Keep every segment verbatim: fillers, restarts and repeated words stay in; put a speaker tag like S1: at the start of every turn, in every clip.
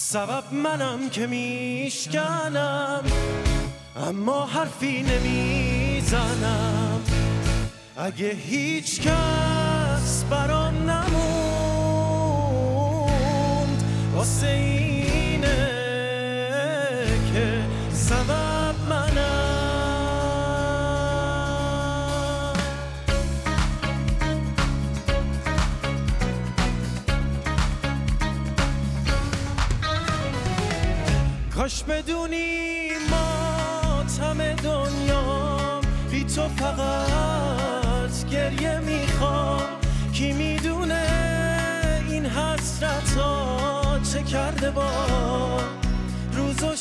S1: سبب منم که میشکنم اما حرفی نمیزنم. اگه هیچ کس برام نموند واسه اینه که سبب منم. کاش بدونی ماتم دنیا بی تو فقط گریه میخوام. کی میدونه این حسرت ها چه کرده با روز و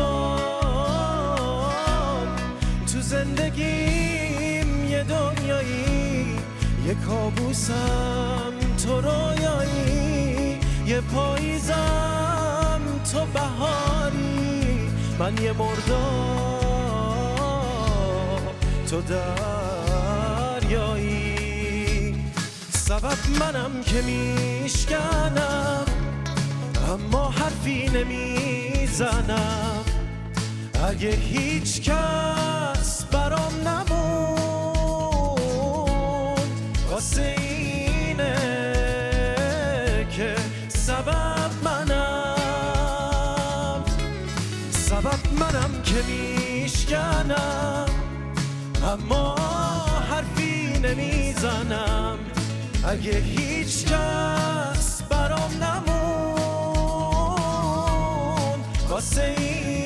S1: شبام. تو زندگیم یه دنیایی، یه کابوسم تو رویایی، یه پاییزم تو بهاری، من یه مردار تو دریایی. سبب منم که میشکنم اما حرفی نمیزنم. اگه هیچ کس برام نموند واسه اینه که سبب منم. سبب منم که میشکنم اما حرفی نمیزنم. اگه هیچ کس برام نموند واسه این